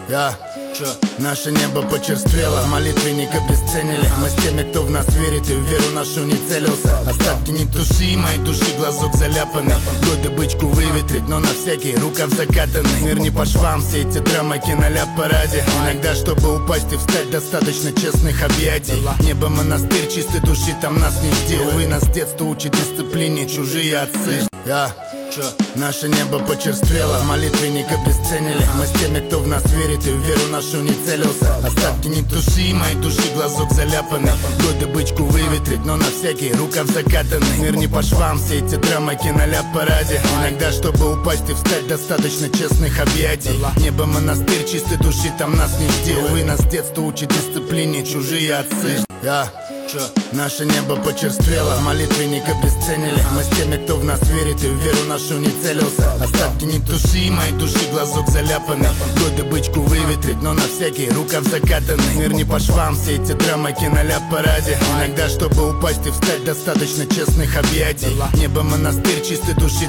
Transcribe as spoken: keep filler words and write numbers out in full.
Я, чё? Наше небо почерствело, молитвенник обесценили. Мы с теми, кто в нас верит и в веру нашу не целился. Остатки не туши, моей души глазок заляпанный. Годы бычку выветрить, но на всякий рукав закатанный. Мир не по швам, все эти драмы киноляп параде. Иногда, чтобы упасть и встать, достаточно честных объятий. Небо монастырь чистой души, там нас не жди. Увы, нас с детства учат дисциплине чужие отцы. Я, чё? Наше небо почерствело, молитвенник обесценили. Мы с теми, кто в нас верит и в веру нашу не целился. Остатки не туши, моей души глазок заляпанный. Годы бычку выветрить, но на всякий рукав закатанный. Мир не по швам, все эти драмы киноляп параде. Иногда, чтобы упасть и встать, достаточно честных объятий. Небо монастырь чистой души, там нас не жди. Увы, нас с детства учат дисциплине чужие отцы. Я, чё? Наше небо почерствело, молитвенник обесценили. Мы с теми, кто в нас верит и в веру нашу не целился. Остатки не туши, моей души глазок заляпанный. Годы бычку выветрить, но на всякий рукав закатанный. Мир не по швам, все эти драмы киноляп параде. Иногда, чтобы упасть и встать, достаточно честных объятий. Небо монастырь чистой души,